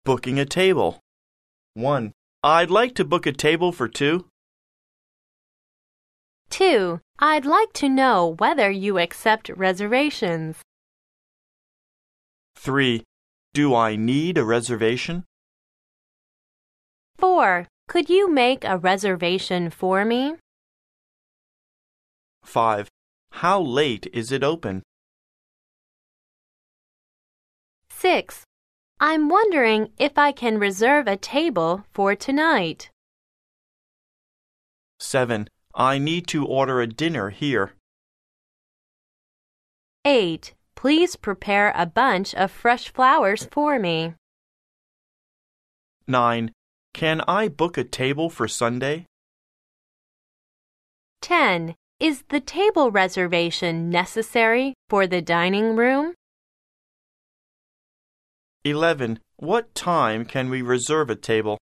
Booking a table. 1. I'd like to book a table for 2. 2. I'd like to know whether you accept reservations. 3. Do I need a reservation? 4. Could you make a reservation for me? 5. How late is it open? 6. I'm wondering if I can reserve a table for tonight. 7. I need to order a dinner here. 8. Please prepare a bunch of fresh flowers for me. 9. Can I book a table for Sunday? 10. Is the table reservation necessary for the dining room? 11. What time can we reserve a table?